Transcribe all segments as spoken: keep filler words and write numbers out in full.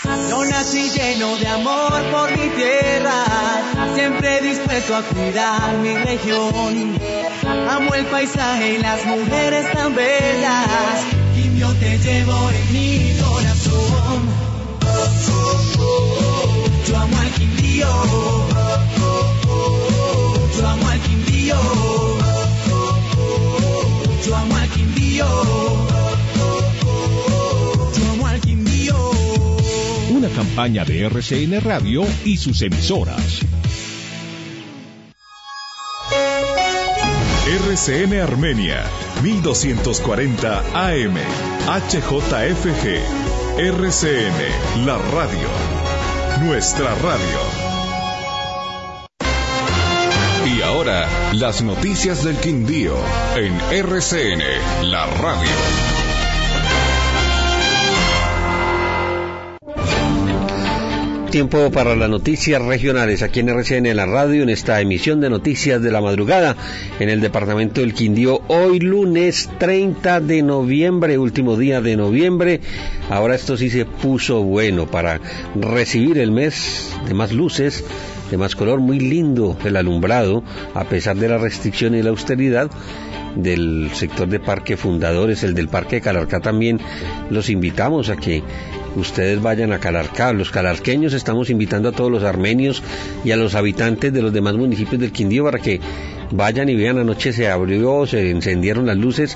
Yo nací lleno de amor por mi tierra, siempre dispuesto a cuidar mi región. Amo el paisaje y las mujeres tan bellas, y yo te llevo en mi corazón. Yo amo al Quindío, yo amo al Quindío, yo amo al Quindío, yo amo al Quindío. Una campaña de R C N Radio y sus emisoras. R C N Armenia, mil doscientos cuarenta A M, H J F G, R C N, la radio, nuestra radio. Y ahora, las noticias del Quindío, en R C N, la radio. Tiempo para las noticias regionales aquí en R C N, la radio, en esta emisión de Noticias de la Madrugada en el departamento del Quindío. Hoy lunes treinta de noviembre, último día de noviembre. Ahora esto sí se puso bueno para recibir el mes de más luces, de más color, muy lindo el alumbrado, a pesar de la restricción y la austeridad del sector de Parque Fundadores, el del Parque de Calarcá también. Los invitamos a que ustedes vayan a Calarcá. Los calarqueños estamos invitando a todos los armenios y a los habitantes de los demás municipios del Quindío para que vayan y vean. Anoche se abrió, se encendieron las luces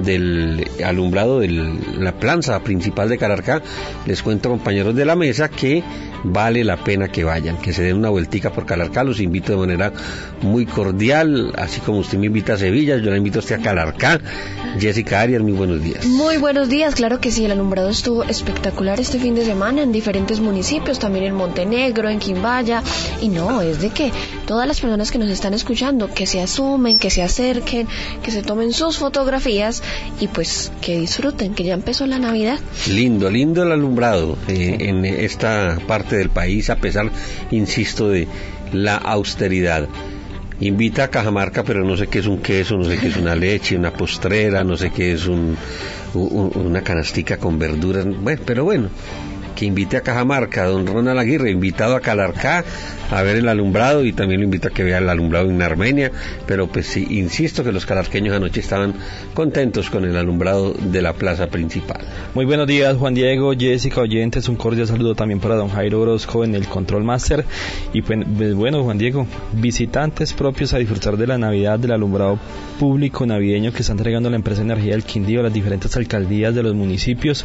del alumbrado de la plaza principal de Calarcá. Les cuento, compañeros de la mesa, que vale la pena que vayan, que se den una vueltica por Calarcá. Los invito de manera muy cordial, así como usted me invita a Sevilla, yo la invito a usted a Calarcá. Jessica Arias, muy buenos días. Muy buenos días, claro que sí, el alumbrado estuvo espectacular este fin de semana en diferentes municipios, también en Montenegro, en Quimbaya, y no, es de que todas las personas que nos están escuchando, que se asumen, que se acerquen, que se tomen sus fotografías y pues que disfruten, que ya empezó la Navidad. Lindo, lindo el alumbrado eh, en esta parte del país, a pesar, insisto, de la austeridad. Invita a Cajamarca, pero no sé qué es un queso, no sé qué es una leche, una postrera, no sé qué es un, un, una canastica con verduras, bueno, pero bueno, que invite a Cajamarca, don Ronald Aguirre, invitado a Calarcá a ver el alumbrado, y también lo invito a que vea el alumbrado en Armenia, pero pues sí, insisto que los calarqueños anoche estaban contentos con el alumbrado de la plaza principal. Muy buenos días, Juan Diego, Jessica, oyentes, un cordial saludo también para don Jairo Orozco en el Control Master, y pues bueno, Juan Diego, visitantes propios a disfrutar de la Navidad, del alumbrado público navideño que está entregando la empresa Energía del Quindío a las diferentes alcaldías de los municipios.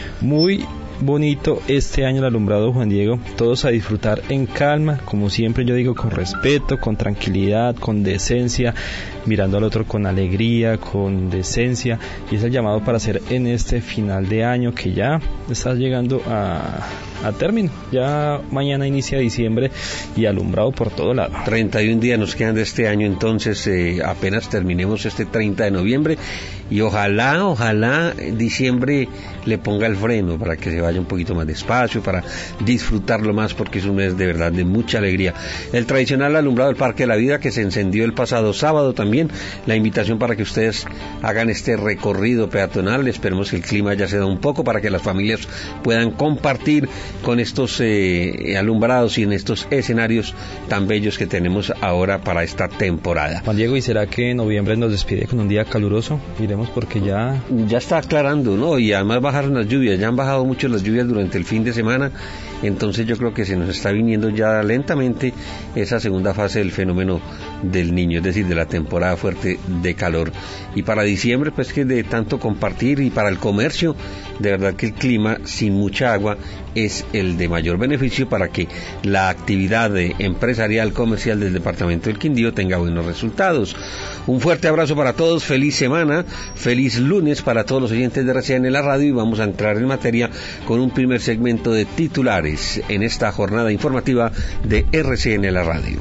Muy bonito este año el alumbrado, Juan Diego, todos a disfrutar en calma, como siempre yo digo, con respeto, con tranquilidad, con decencia, mirando al otro con alegría, con decencia, y es el llamado para hacer en este final de año que ya está llegando a, a término. Ya mañana inicia diciembre y alumbrado por todo lado. treinta y un días nos quedan de este año, entonces eh, apenas terminemos este treinta de noviembre, y ojalá, ojalá diciembre le ponga el freno para que se vaya un poquito más despacio, para disfrutarlo más, porque es un mes de verdad de mucha alegría. El tradicional alumbrado del Parque de la Vida, que se encendió el pasado sábado, también la invitación para que ustedes hagan este recorrido peatonal. Esperemos que el clima ya se da un poco para que las familias puedan compartir con estos eh, alumbrados y en estos escenarios tan bellos que tenemos ahora para esta temporada. Juan Diego, ¿y será que en noviembre nos despide con un día caluroso? Iremos porque ya... Ya está aclarando, ¿no? Y además bajaron las lluvias, ya han bajado mucho las lluvias durante el fin de semana, entonces yo creo que se nos está viniendo ya lentamente esa segunda fase del fenómeno del Niño, es decir, de la temporada fuerte de calor. Y para diciembre, pues que de tanto compartir, y para el comercio, de verdad que el clima sin mucha agua es el de mayor beneficio para que la actividad empresarial, comercial del departamento del Quindío tenga buenos resultados. Un fuerte abrazo para todos, feliz semana, feliz lunes para todos los oyentes de R C N la radio, y vamos a entrar en materia con un primer segmento de titulares en esta jornada informativa de R C N la radio.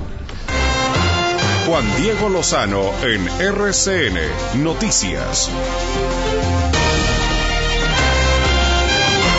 Juan Diego Lozano en R C N Noticias.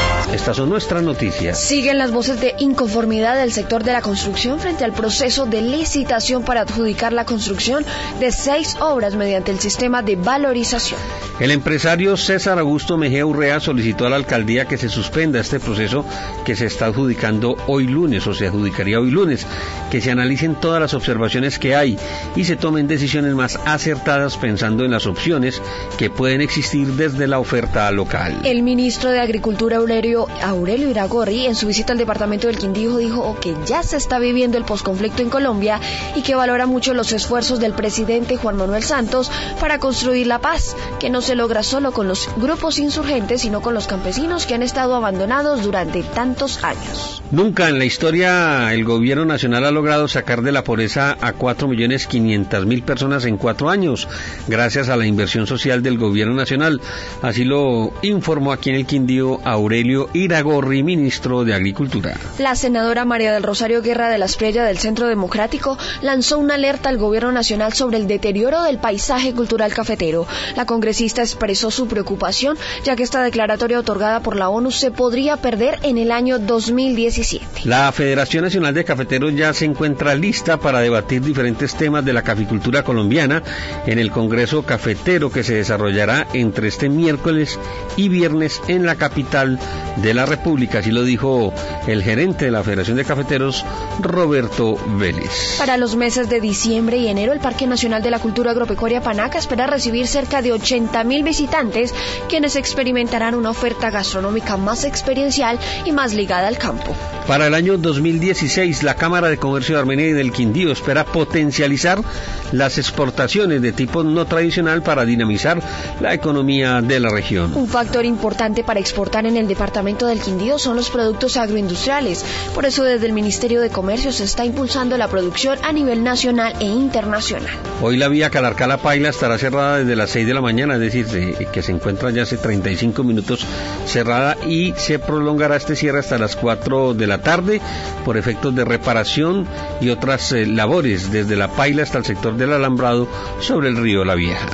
Estas son nuestras noticias. Siguen las voces de inconformidad del sector de la construcción frente al proceso de licitación para adjudicar la construcción de seis obras mediante el sistema de valorización. El empresario César Augusto Mejía Urrea solicitó a la alcaldía que se suspenda este proceso que se está adjudicando hoy lunes, o se adjudicaría hoy lunes, que se analicen todas las observaciones que hay y se tomen decisiones más acertadas pensando en las opciones que pueden existir desde la oferta local. El ministro de Agricultura Aurelio, Aurelio Iragorri, en su visita al departamento del Quindío, dijo que ya se está viviendo el posconflicto en Colombia y que valora mucho los esfuerzos del presidente Juan Manuel Santos para construir la paz, que no se logra solo con los grupos insurgentes, sino con los campesinos que han estado abandonados durante tantos años. Nunca en la historia el gobierno nacional ha logrado sacar de la pobreza a cuatro millones quinientas mil personas en cuatro años, gracias a la inversión social del gobierno nacional. Así lo informó aquí en el Quindío Aurelio Iragorri, ministro de Agricultura. La senadora María del Rosario Guerra de la Espriella del Centro Democrático lanzó una alerta al gobierno nacional sobre el deterioro del paisaje cultural cafetero. La congresista expresó su preocupación, ya que esta declaratoria otorgada por la ONU se podría perder en el año dos mil diecisiete. La Federación Nacional de Cafeteros ya se encuentra lista para debatir diferentes temas de la caficultura colombiana en el Congreso Cafetero que se desarrollará entre este miércoles y viernes en la capital de la República. Así lo dijo el gerente de la Federación de Cafeteros, Roberto Vélez. Para los meses de diciembre y enero, el Parque Nacional de la Cultura Agropecuaria Panaca espera recibir cerca de ochenta mil visitantes, quienes experimentarán una oferta gastronómica más experiencial y más ligada al campo. Para el año dos mil dieciséis, la Cámara de Comercio de Armenia y del Quindío espera potencializar las exportaciones de tipo no tradicional para dinamizar la economía de la región. Un factor importante para exportar en el departamento del Quindío son los productos agroindustriales. Por eso, desde el Ministerio de Comercio se está impulsando la producción a nivel nacional e internacional. Hoy la vía Calarcá-La Paila estará cerrada desde las seis de la mañana, es decir, que se encuentra ya hace treinta y cinco minutos cerrada, y se prolongará este cierre hasta las cuatro de la tarde por efectos de reparación y otras eh, labores desde La Paila hasta el sector del Alambrado sobre el río La Vieja.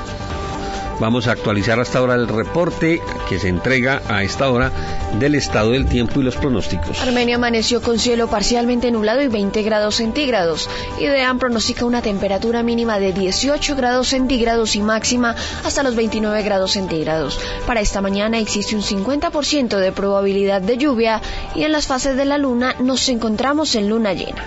Vamos a actualizar hasta ahora el reporte que se entrega a esta hora del estado del tiempo y los pronósticos. Armenia amaneció con cielo parcialmente nublado y veinte grados centígrados. IDEAM pronostica una temperatura mínima de dieciocho grados centígrados y máxima hasta los veintinueve grados centígrados. Para esta mañana existe un cincuenta por ciento de probabilidad de lluvia y en las fases de la luna nos encontramos en luna llena.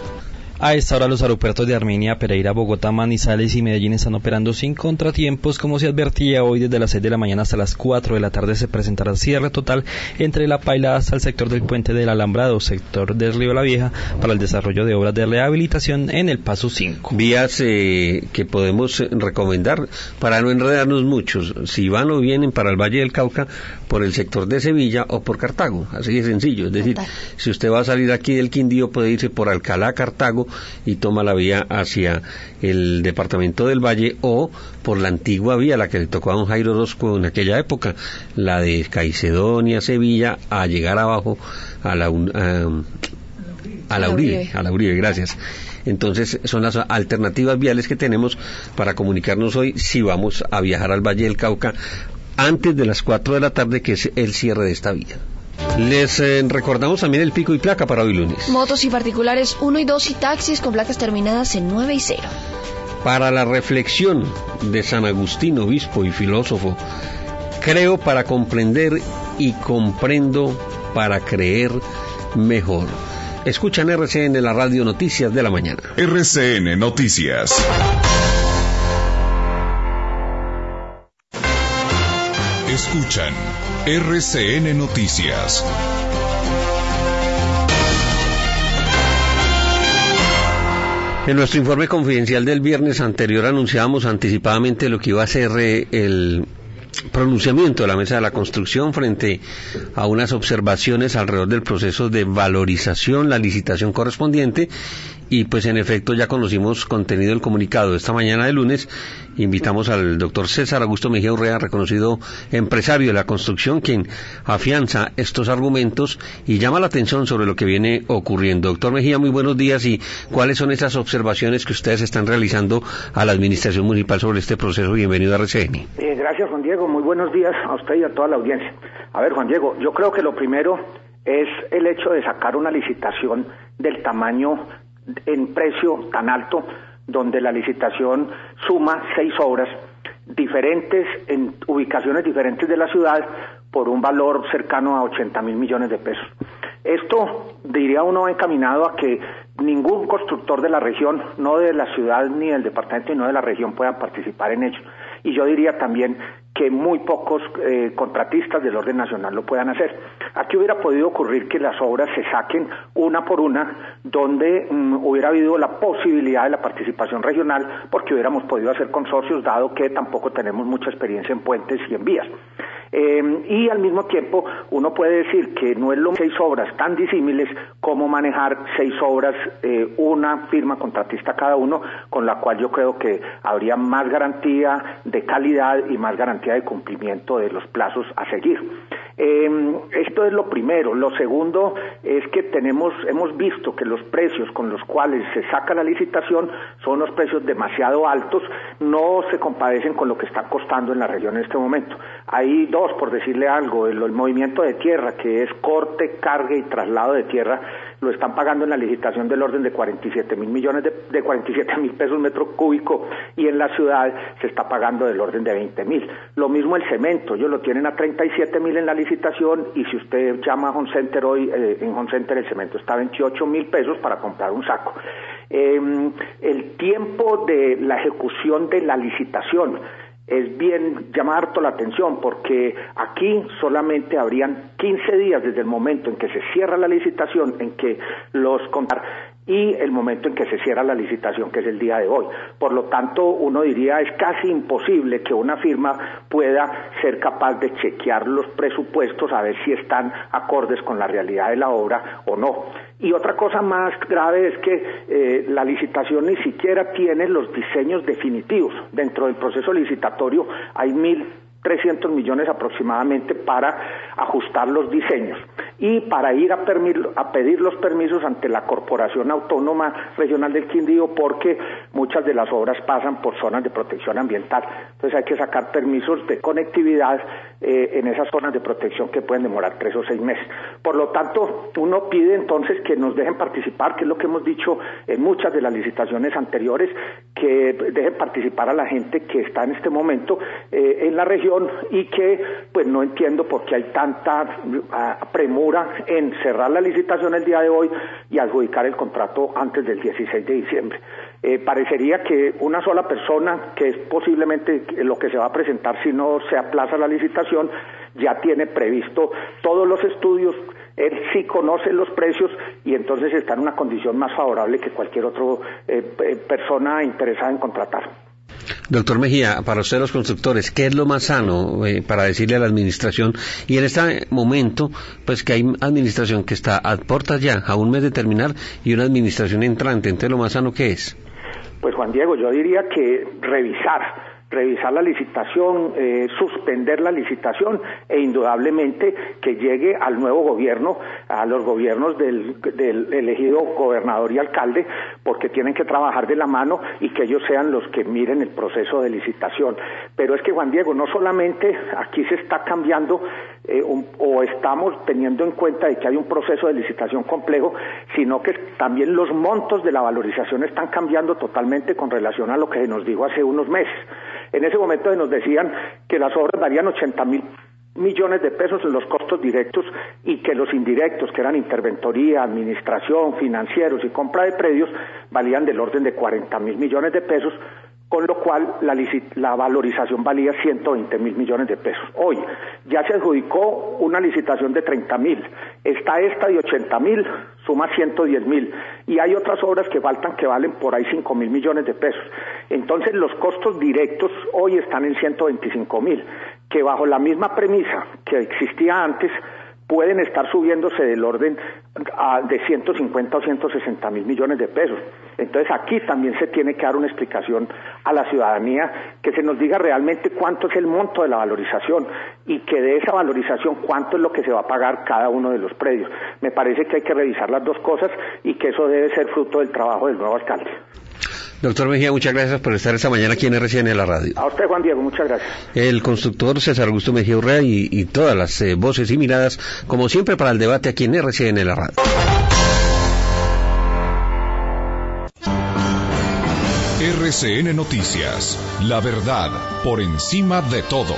A esta hora los aeropuertos de Armenia, Pereira, Bogotá, Manizales y Medellín están operando sin contratiempos. Como se advertía, hoy desde las seis de la mañana hasta las cuatro de la tarde se presentará cierre total entre La Paila hasta el sector del puente del Alambrado, sector del río La Vieja, para el desarrollo de obras de rehabilitación en el paso cinco. Vías eh, que podemos recomendar para no enredarnos muchos, si van o vienen para el Valle del Cauca, por el sector de Sevilla o por Cartago, así de sencillo. Es decir, total. Si usted va a salir aquí del Quindío, puede irse por Alcalá, Cartago, y toma la vía hacia el departamento del Valle, o por la antigua vía, la que le tocó a don Jairo Orozco en aquella época, la de Caicedonia, Sevilla, a llegar abajo a la, a, a la Uribe, a la Uribe, gracias. Entonces son las alternativas viales que tenemos para comunicarnos hoy si vamos a viajar al Valle del Cauca antes de las cuatro de la tarde, que es el cierre de esta vía. Les eh, recordamos también el pico y placa para hoy lunes. Motos y particulares uno y dos y taxis con placas terminadas en nueve y cero. Para la reflexión de San Agustín, obispo y filósofo: creo para comprender y comprendo para creer mejor. Escuchan R C N, la radio Noticias de la Mañana. R C N Noticias. Escuchan R C N Noticias. En nuestro informe confidencial del viernes anterior anunciábamos anticipadamente lo que iba a ser eh, el pronunciamiento de la Mesa de la Construcción frente a unas observaciones alrededor del proceso de valorización, la licitación correspondiente, Y pues en efecto ya conocimos contenido del comunicado de esta mañana de lunes. Invitamos al doctor César Augusto Mejía Urrea, reconocido empresario de la construcción, quien afianza estos argumentos y llama la atención sobre lo que viene ocurriendo. Doctor Mejía, muy buenos días. ¿Y cuáles son esas observaciones que ustedes están realizando a la administración municipal sobre este proceso? Bienvenido a R C N. Eh, gracias, Juan Diego. Muy buenos días a usted y a toda la audiencia. A ver, Juan Diego, yo creo que lo primero es el hecho de sacar una licitación del tamaño en precio tan alto, donde la licitación suma seis obras diferentes en ubicaciones diferentes de la ciudad por un valor cercano a ochenta mil millones de pesos. Esto, diría uno, encaminado a que ningún constructor de la región, no de la ciudad ni del departamento, y no de la región, puedan participar en ello. Y yo diría también que muy pocos eh, contratistas del orden nacional lo puedan hacer. Aquí hubiera podido ocurrir que las obras se saquen una por una, donde mm, hubiera habido la posibilidad de la participación regional, porque hubiéramos podido hacer consorcios, dado que tampoco tenemos mucha experiencia en puentes y en vías. Eh, y al mismo tiempo uno puede decir que no es lo mismo seis obras tan disímiles como manejar seis obras, eh, una firma contratista cada uno, con la cual yo creo que habría más garantía de calidad y más garantía de cumplimiento de los plazos a seguir. Eh, esto es lo primero. Lo segundo es que tenemos, hemos visto que los precios con los cuales se saca la licitación son unos precios demasiado altos, no se compadecen con lo que está costando en la región en este momento. Hay dos, por decirle algo, el, el movimiento de tierra, que es corte, carga y traslado de tierra, lo están pagando en la licitación del orden de cuarenta y siete mil millones de, de cuarenta y siete mil pesos metro cúbico, y en la ciudad se está pagando del orden de veinte mil. Lo mismo el cemento, ellos lo tienen a treinta y siete mil en la licitación, y si usted llama a Home Center hoy, eh, en Home Center el cemento está a veintiocho mil pesos para comprar un saco. Eh, el tiempo de la ejecución de la licitación es bien llamar harto la atención, porque aquí solamente habrían quince días desde el momento en que se cierra la licitación, en que los contar y el momento en que se cierra la licitación, que es el día de hoy. Por lo tanto, uno diría es casi imposible que una firma pueda ser capaz de chequear los presupuestos a ver si están acordes con la realidad de la obra o no. Y otra cosa más grave es que eh, la licitación ni siquiera tiene los diseños definitivos. Dentro del proceso licitatorio hay mil trescientos millones aproximadamente para ajustar los diseños y para ir a, permi- a pedir los permisos ante la Corporación Autónoma Regional del Quindío, porque muchas de las obras pasan por zonas de protección ambiental. Entonces hay que sacar permisos de conectividad eh, en esas zonas de protección que pueden demorar tres o seis meses. Por lo tanto, uno pide entonces que nos dejen participar, que es lo que hemos dicho en muchas de las licitaciones anteriores, que dejen participar a la gente que está en este momento eh, en la región, y que pues no entiendo por qué hay tanta uh, premura en cerrar la licitación el día de hoy y adjudicar el contrato antes del dieciséis de diciembre. Eh, parecería que una sola persona, que es posiblemente lo que se va a presentar si no se aplaza la licitación, ya tiene previsto todos los estudios, él sí conoce los precios y entonces está en una condición más favorable que cualquier otra eh, persona interesada en contratar. Doctor Mejía, para usted los constructores, ¿qué es lo más sano eh, para decirle a la administración? Y en este momento, pues que hay administración que está a puertas ya, a un mes de terminar, y una administración entrante. Entonces, ¿lo más sano qué es? Pues Juan Diego, yo diría que revisar. revisar la licitación, eh, suspender la licitación e indudablemente que llegue al nuevo gobierno, a los gobiernos del, del elegido gobernador y alcalde, porque tienen que trabajar de la mano y que ellos sean los que miren el proceso de licitación. Pero es que, Juan Diego, no solamente aquí se está cambiando eh, un, o estamos teniendo en cuenta de que hay un proceso de licitación complejo, sino que también los montos de la valorización están cambiando totalmente con relación a lo que se nos dijo hace unos meses. En ese momento se nos decían que las obras darían ochenta mil millones de pesos en los costos directos y que los indirectos, que eran interventoría, administración, financieros y compra de predios, valían del orden de cuarenta mil millones de pesos, con lo cual la, la valorización valía ciento veinte mil millones de pesos. Hoy ya se adjudicó una licitación de treinta mil, está esta de ochenta mil, suma ciento diez mil, y hay otras obras que faltan que valen por ahí cinco mil millones de pesos. Entonces los costos directos hoy están en ciento veinticinco mil, que bajo la misma premisa que existía antes, pueden estar subiéndose del orden a, de ciento cincuenta o ciento sesenta mil millones de pesos. Entonces aquí también se tiene que dar una explicación a la ciudadanía, que se nos diga realmente cuánto es el monto de la valorización y que de esa valorización cuánto es lo que se va a pagar cada uno de los predios. Me parece que hay que revisar las dos cosas y que eso debe ser fruto del trabajo del nuevo alcalde. Doctor Mejía, muchas gracias por estar esta mañana aquí en R C N, la radio. A usted, Juan Diego, muchas gracias. El constructor César Augusto Mejía Urrea y, y todas las eh, voces y miradas, como siempre, para el debate aquí en R C N, la radio. R C N Noticias, la verdad por encima de todo.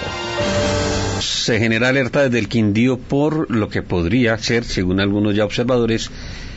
Se genera alerta desde el Quindío por lo que podría ser, según algunos ya observadores,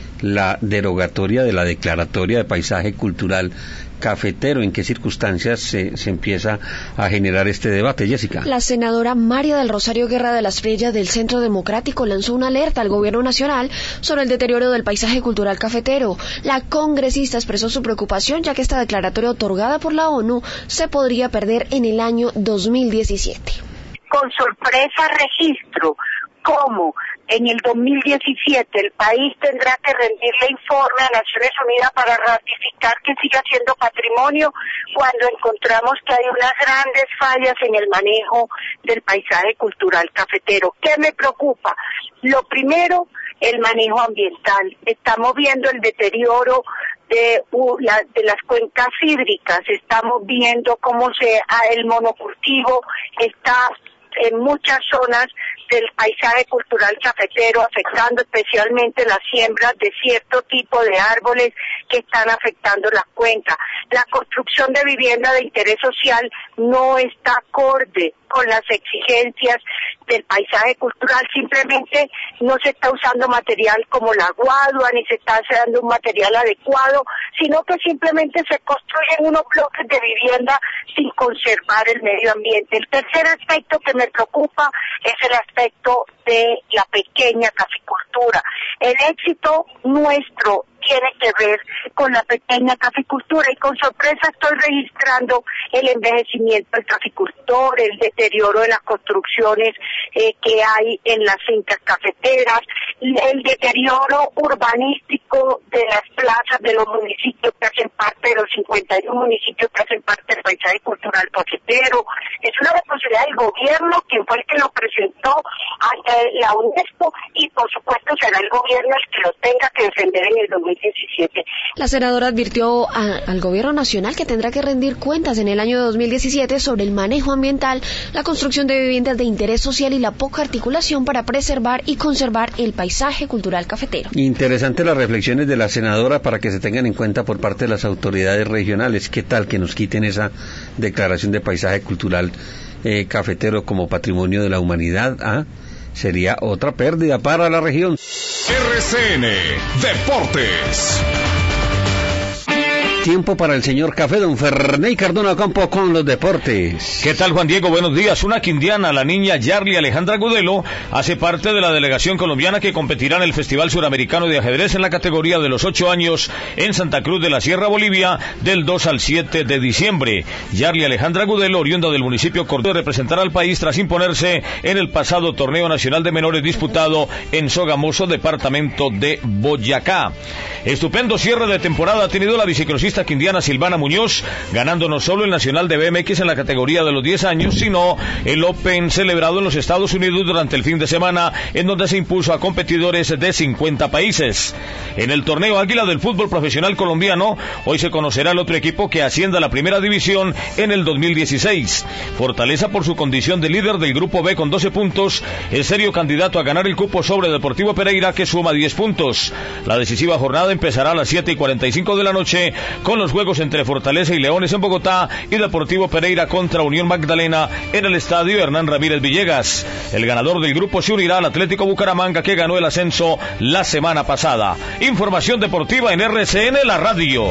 la derogatoria de la declaratoria de paisaje cultural cafetero. ¿En qué circunstancias se, se empieza a generar este debate, Jessica? La senadora María del Rosario Guerra de las Estrellas del Centro Democrático lanzó una alerta al gobierno nacional sobre el deterioro del paisaje cultural cafetero. La congresista expresó su preocupación ya que esta declaratoria otorgada por la ONU se podría perder en el año dos mil diecisiete. Con sorpresa registro cómo en el dos mil diecisiete el país tendrá que rendirle informe a Naciones Unidas para ratificar que siga siendo patrimonio, cuando encontramos que hay unas grandes fallas en el manejo del paisaje cultural cafetero. ¿Qué me preocupa? Lo primero, el manejo ambiental. Estamos viendo el deterioro de, uh, la, de las cuencas hídricas, estamos viendo cómo se ah, el monocultivo está en muchas zonas del paisaje cultural cafetero, afectando especialmente las siembras de cierto tipo de árboles que están afectando las cuencas. La construcción de vivienda de interés social no está acorde con las exigencias del paisaje cultural, simplemente no se está usando material como la guadua, ni se está usando un material adecuado, sino que simplemente se construyen unos bloques de vivienda sin conservar el medio ambiente. El tercer aspecto que me preocupa es el aspecto de la pequeña caficultura. El éxito nuestro tiene que ver con la pequeña caficultura y con sorpresa estoy registrando el envejecimiento del caficultor, el deterioro de las construcciones eh, que hay en las fincas cafeteras, el deterioro urbanístico de las plazas de los municipios que hacen parte de los cincuenta y uno municipios que hacen parte del paisaje cultural cafetero. Es una responsabilidad del gobierno, quien fue el que lo presentó ante la UNESCO, y por supuesto será el gobierno el que lo tenga que defender en el dos mil diecisiete. La senadora advirtió a, al gobierno nacional que tendrá que rendir cuentas en el año dos mil diecisiete sobre el manejo ambiental, la construcción de viviendas de interés social y la poca articulación para preservar y conservar el paisaje cultural cafetero. Interesante las reflexiones de la senadora para que se tengan en cuenta por parte de las autoridades regionales. ¿Qué tal que nos quiten esa declaración de paisaje cultural eh, cafetero como patrimonio de la humanidad? ¿Ah? Sería otra pérdida para la región. R C N Deportes. Tiempo para el señor Café, don Ferney Cardona Campo con los deportes. ¿Qué tal, Juan Diego? Buenos días. Una quindiana, la niña Yarly Alejandra Gudelo, hace parte de la delegación colombiana que competirá en el Festival Suramericano de Ajedrez en la categoría de los ocho años en Santa Cruz de la Sierra, Bolivia, del dos al siete de diciembre. Yarly Alejandra Gudelo, oriunda del municipio Cordero, representará al país tras imponerse en el pasado Torneo Nacional de Menores disputado en Sogamoso, departamento de Boyacá. Estupendo cierre de temporada ha tenido la biciclosista quindiana Silvana Muñoz, ganando no solo el Nacional de B M X en la categoría de los diez años, sino el Open celebrado en los Estados Unidos durante el fin de semana, en donde se impuso a competidores de cincuenta países. En el torneo Águila del fútbol profesional colombiano, hoy se conocerá el otro equipo que ascienda a la primera división en el dos mil dieciséis. Fortaleza, por su condición de líder del grupo B con doce puntos, es serio candidato a ganar el cupo sobre Deportivo Pereira, que suma diez puntos. La decisiva jornada empezará a las siete y cuarenta y cinco de la noche con los juegos entre Fortaleza y Leones en Bogotá y Deportivo Pereira contra Unión Magdalena en el estadio Hernán Ramírez Villegas. El ganador del grupo se unirá al Atlético Bucaramanga, que ganó el ascenso la semana pasada. Información deportiva en R C N, la radio.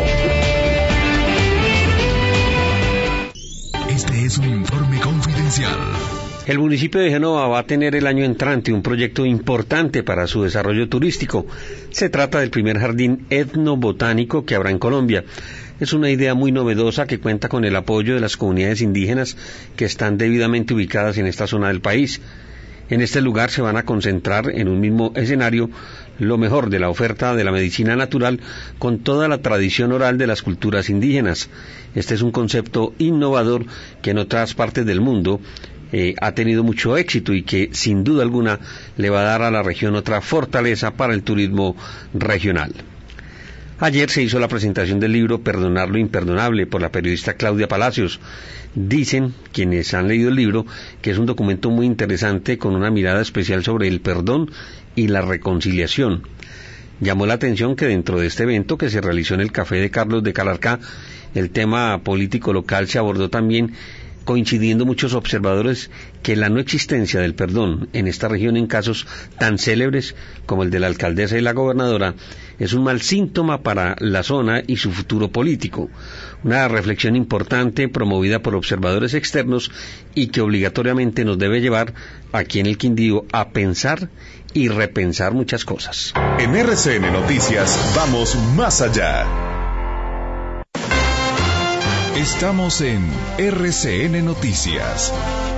Este es un informe confidencial. El municipio de Génova va a tener el año entrante un proyecto importante para su desarrollo turístico. Se trata del primer jardín etnobotánico que habrá en Colombia. Es una idea muy novedosa que cuenta con el apoyo de las comunidades indígenas que están debidamente ubicadas en esta zona del país. En este lugar se van a concentrar en un mismo escenario lo mejor de la oferta de la medicina natural con toda la tradición oral de las culturas indígenas. Este es un concepto innovador que en otras partes del mundo eh, ha tenido mucho éxito y que sin duda alguna le va a dar a la región otra fortaleza para el turismo regional. Ayer se hizo la presentación del libro Perdonar lo imperdonable por la periodista Claudia Palacios. Dicen quienes han leído el libro que es un documento muy interesante con una mirada especial sobre el perdón y la reconciliación. Llamó la atención que dentro de este evento que se realizó en el Café de Carlos de Calarcá, el tema político local se abordó también, coincidiendo muchos observadores que la no existencia del perdón en esta región en casos tan célebres como el de la alcaldesa y la gobernadora es un mal síntoma para la zona y su futuro político. Una reflexión importante promovida por observadores externos y que obligatoriamente nos debe llevar aquí en el Quindío a pensar y repensar muchas cosas. En R C N Noticias vamos más allá. Estamos en R C N Noticias.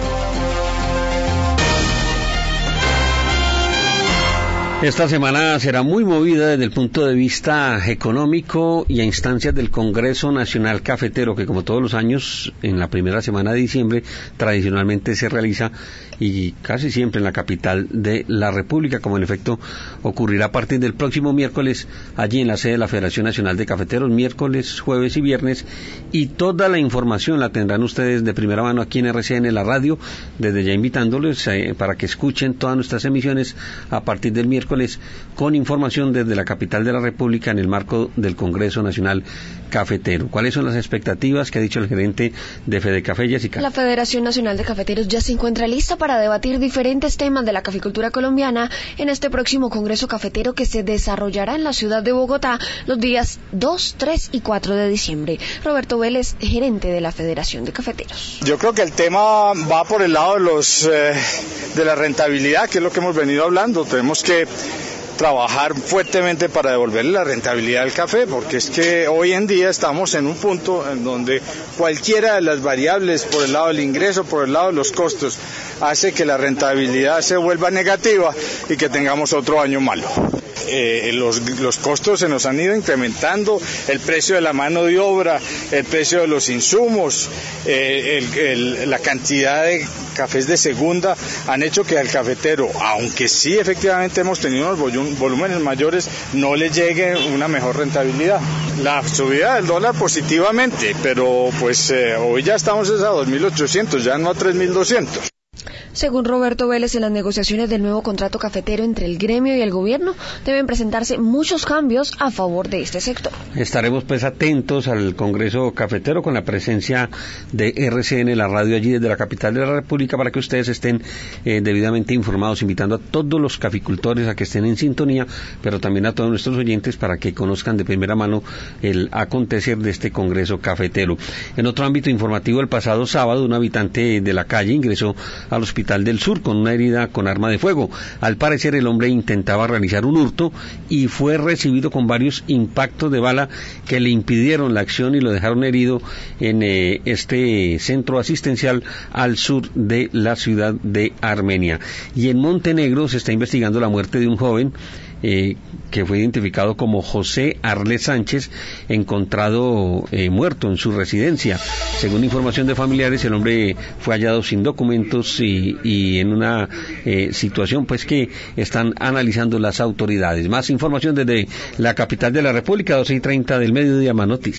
Esta semana será muy movida desde el punto de vista económico y a instancias del Congreso Nacional Cafetero, que como todos los años, en la primera semana de diciembre, tradicionalmente se realiza y casi siempre en la capital de la República, como en efecto ocurrirá a partir del próximo miércoles, allí en la sede de la Federación Nacional de Cafeteros, miércoles, jueves y viernes, y toda la información la tendrán ustedes de primera mano aquí en R C N, la radio, desde ya invitándoles eh, para que escuchen todas nuestras emisiones a partir del miércoles, con información desde la capital de la República en el marco del Congreso Nacional Cafetero. ¿Cuáles son las expectativas que ha dicho el gerente de Fedecafé, Jessica? La Federación Nacional de Cafeteros ya se encuentra lista para debatir diferentes temas de la caficultura colombiana en este próximo Congreso Cafetero que se desarrollará en la ciudad de Bogotá los días dos, tres y cuatro de diciembre. Roberto Vélez, gerente de la Federación de Cafeteros. Yo creo que el tema va por el lado de los eh, de la rentabilidad, que es lo que hemos venido hablando. Tenemos que trabajar fuertemente para devolverle la rentabilidad al café, porque es que hoy en día estamos en un punto en donde cualquiera de las variables, por el lado del ingreso, por el lado de los costos, hace que la rentabilidad se vuelva negativa y que tengamos otro año malo. Eh, los, los costos se nos han ido incrementando, el precio de la mano de obra, el precio de los insumos, eh, el, el, la cantidad de cafés de segunda han hecho que al cafetero, aunque sí efectivamente hemos tenido unos volúmenes mayores, no le llegue una mejor rentabilidad. La subida del dólar positivamente, pero pues eh, hoy ya estamos a dos mil ochocientos, ya no a tres mil doscientos. Según Roberto Vélez, en las negociaciones del nuevo contrato cafetero entre el gremio y el gobierno deben presentarse muchos cambios a favor de este sector. Estaremos pues atentos al Congreso Cafetero con la presencia de R C N, la radio allí desde la capital de la República, para que ustedes estén eh, debidamente informados, invitando a todos los caficultores a que estén en sintonía, pero también a todos nuestros oyentes para que conozcan de primera mano el acontecer de este Congreso Cafetero. En otro ámbito informativo, el pasado sábado un habitante de la calle ingresó al hospital del Sur con una herida con arma de fuego. Al parecer el hombre intentaba realizar un hurto y fue recibido con varios impactos de bala que le impidieron la acción y lo dejaron herido en eh, este centro asistencial al sur de la ciudad de Armenia. Y en Montenegro se está investigando la muerte de un joven Eh, que fue identificado como José Arles Sánchez, encontrado eh, muerto en su residencia. Según información de familiares, el hombre fue hallado sin documentos y, y en una eh, situación pues que están analizando las autoridades. Más información desde la capital de la República, doce y treinta del mediodía, más noticias.